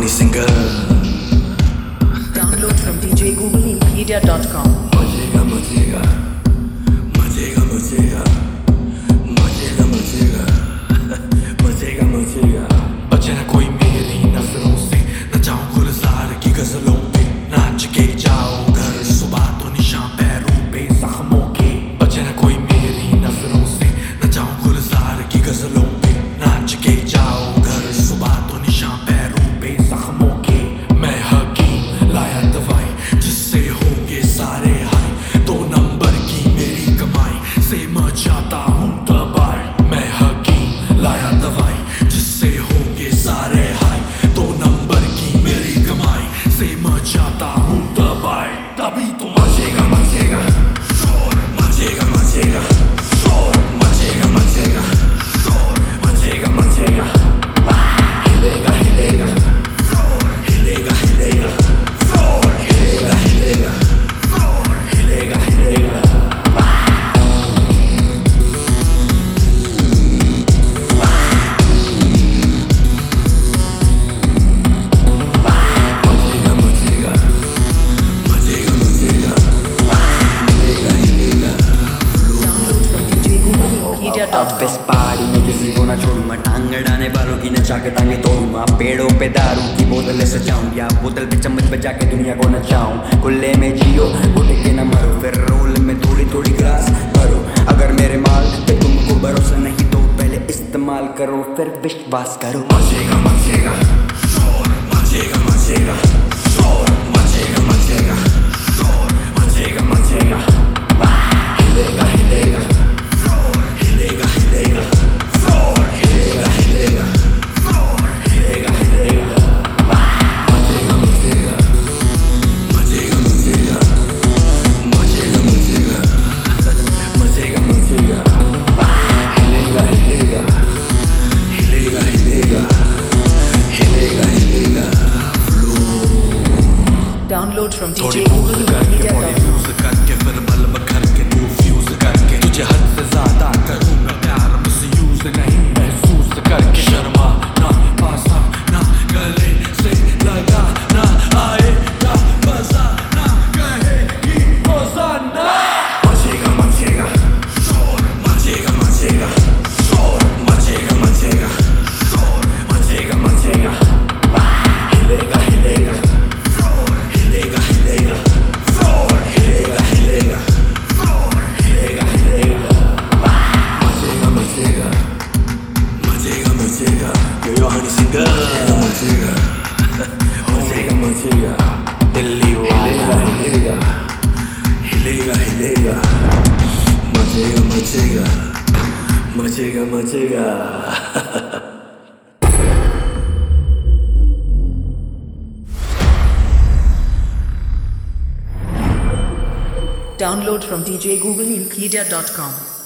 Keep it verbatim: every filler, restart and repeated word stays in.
honey singer. Download from d j google media dot com. मजेगा मजेगा मजेगा मजेगा मजेगा मजेगा मजेगा मजेगा। बचे ना कोई मेरी नजरों से, न जाऊं गुलजार की गजलों पे, नाच के जाओ घर सुबह तो निशान पैरों पे जख्मों के। बचे ना कोई मेरी नजरों से, न जाऊं गुलजार की गजलों पे, नाच के जाओ घर सुबह तो निशान पैरों पे जख्मों के। मैं हकीम लाया दवाई जिससे होंगे सारे हाय, दो नंबर की मेरी कमाई से मचाता हूँ तबाही। मैं हकीम लाया दवाई जिससे होंगे सारे हाय, दो नंबर की मेरी कमाई से मचाता हूँ तबाही। तभी तो मचेगा मचेगा शोर, मचेगा मचेगा शोर, मचेगा मचेगा शोर, मचेगा मचेगा हिलेगा हिलेगा शोर, हिलेगा हिलेगा शोर, हिलेगा हिलेगा शोर, हिलेगा हिलेगा। अब इस पहाड़ी में किसी को ना छोड़ूंगा, टांग अड़ाने वालों की नचा के टांगे तोड़ूंगा। पेड़ों पे दारू की बोतलें सजाऊं, या बोतल पे चम्मच बजा के दुनिया को नचाऊं। खुले में जियो घुट के न मरो, फिर रोल में थोड़ी थोड़ी ग्लास भरो। अगर मेरे माल पे तुमको भरोसा नहीं तो पहले इस्तेमाल करो, फिर विश्वास करो। मचेगा मचेगा शोर, मचेगा मचेगा शोर, मचेगा मचेगा शोर, मचेगा मचेगा हिलेगा हिलेगा शोर, हिलेगा हिलेगा शोर, हिलेगा हिलेगा शोर, हिलेगा हिलेगा। मचेगा मचेगा मचेगा मचेगा मचेगा मचेगा मचेगा मचेगा हिलेगा हिलेगा हिलेगा हिलेगा हिलेगा हिलेगा। Download from d थोड़ी j मूव google करके media body dot com. Fuse करके फिर बल्ब करके तू फ्यूज करके, तुझे हद से ज्यादा करूंगा प्यार मिसयूज नहीं महसूस करके। शर्मा ना पासा ना गले से लगा ना आएगा मजा ना कहेगी रोजाना। मचेगा मचेगा शोर, मचेगा मचेगा शोर, मचेगा मचेगा शोर, मचेगा मचेगा हिलेगा हिलेगा शोर, हिलेगा हिलेगा शोर, हिलेगा हिलेगा शोर, हिलेगा हिलेगा। मचेगा मचेगा मचेगा मचेगा यो यो हनी सिंगर। मचेगा मचेगा मचेगा दिल्ली हिलेगा हिलेगा हिलेगा हिलेगा। मचेगा मचेगा मचेगा मचेगा। Download from d j google media dot com.